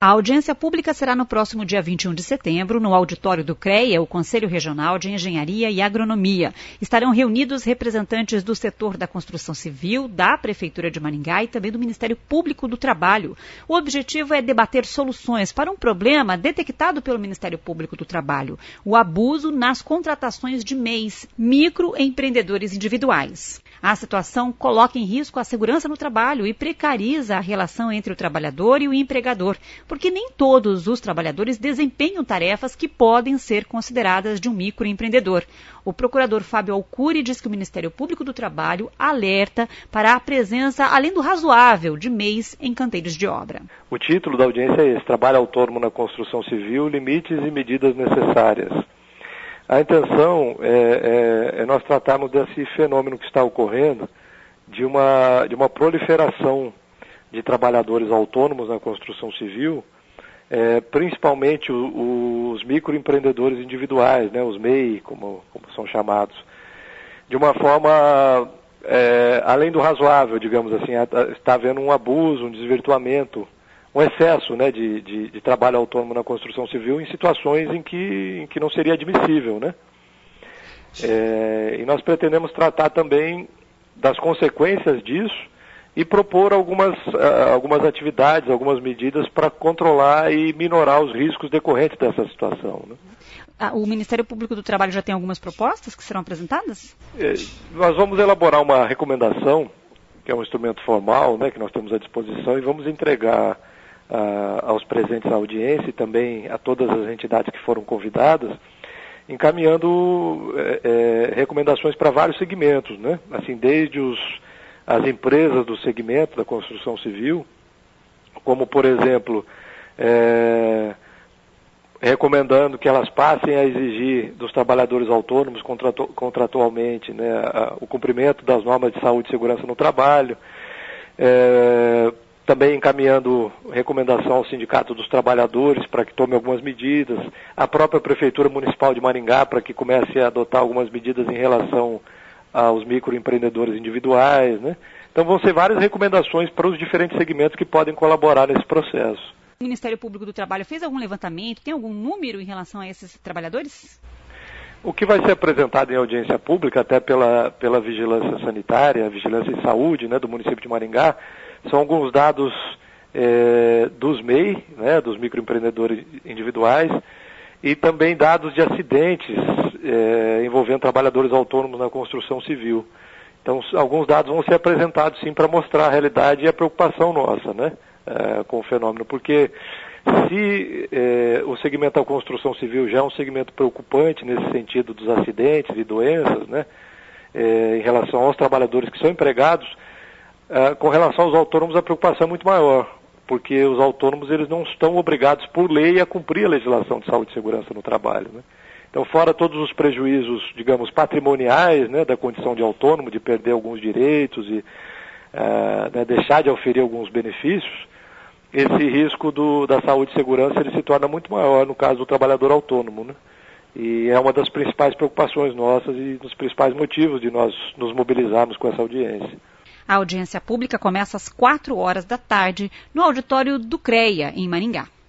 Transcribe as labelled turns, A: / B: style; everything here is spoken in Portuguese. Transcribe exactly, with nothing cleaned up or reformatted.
A: A audiência pública será no próximo dia vinte e um de setembro, no auditório do CREA, o Conselho Regional de Engenharia e Agronomia. Estarão reunidos representantes do setor da construção civil, da Prefeitura de Maringá e também do Ministério Público do Trabalho. O objetivo é debater soluções para um problema detectado pelo Ministério Público do Trabalho: o abuso nas contratações de M E Is, microempreendedores individuais. A situação coloca em risco a segurança no trabalho e precariza a relação entre o trabalhador e o empregador, porque nem todos os trabalhadores desempenham tarefas que podem ser consideradas de um microempreendedor. O procurador Fábio Alcuri diz que o Ministério Público do Trabalho alerta para a presença, além do razoável, de M E Is em canteiros de obra.
B: O título da audiência é esse: Trabalho Autônomo na Construção Civil, Limites e Medidas Necessárias. A intenção é, é, é nós tratarmos desse fenômeno que está ocorrendo, de uma, de uma proliferação de trabalhadores autônomos na construção civil, é, principalmente o, os microempreendedores individuais, né, os M E I, como, como são chamados, de uma forma, é, além do razoável, digamos assim, está havendo um abuso, um desvirtuamento, um excesso, né, de, de, de trabalho autônomo na construção civil em situações em que, em que não seria admissível, né? É, e nós pretendemos tratar também das consequências disso e propor algumas, uh, algumas atividades, algumas medidas para controlar e minorar os riscos decorrentes dessa situação, né?
A: O Ministério Público do Trabalho já tem algumas propostas que serão apresentadas?
B: É, nós vamos elaborar uma recomendação, que é um instrumento formal, né, que nós temos à disposição, e vamos entregar Uh, aos presentes à audiência e também a todas as entidades que foram convidadas, encaminhando é, é, recomendações para vários segmentos, né? Assim, desde os, as empresas do segmento da construção civil, como, por exemplo, é, recomendando que elas passem a exigir dos trabalhadores autônomos contratu contratualmente, né, a, o cumprimento das normas de saúde e segurança no trabalho, é, também encaminhando recomendação ao Sindicato dos Trabalhadores para que tome algumas medidas, a própria Prefeitura Municipal de Maringá para que comece a adotar algumas medidas em relação aos microempreendedores individuais, né? Então vão ser várias recomendações para os diferentes segmentos que podem colaborar nesse processo.
A: O Ministério Público do Trabalho fez algum levantamento, tem algum número em relação a esses trabalhadores?
B: O que vai ser apresentado em audiência pública, até pela, pela Vigilância Sanitária, Vigilância em Saúde, né, do município de Maringá, são alguns dados é, dos M E I, né, dos microempreendedores individuais, e também dados de acidentes é, envolvendo trabalhadores autônomos na construção civil. Então, alguns dados vão ser apresentados, sim, para mostrar a realidade e a preocupação nossa, né, é, com o fenômeno, porque se é, o segmento da construção civil já é um segmento preocupante nesse sentido dos acidentes e doenças, né, é, em relação aos trabalhadores que são empregados, é, com relação aos autônomos a preocupação é muito maior, porque os autônomos eles não estão obrigados por lei a cumprir a legislação de saúde e segurança no trabalho, né? Então, fora todos os prejuízos, digamos, patrimoniais, né, da condição de autônomo, de perder alguns direitos e é, né, deixar de oferir alguns benefícios, esse risco do, da saúde e segurança ele se torna muito maior no caso do trabalhador autônomo, né? E é uma das principais preocupações nossas e dos principais motivos de nós nos mobilizarmos com essa audiência.
A: A audiência pública começa às quatro horas da tarde no auditório do CREA, em Maringá.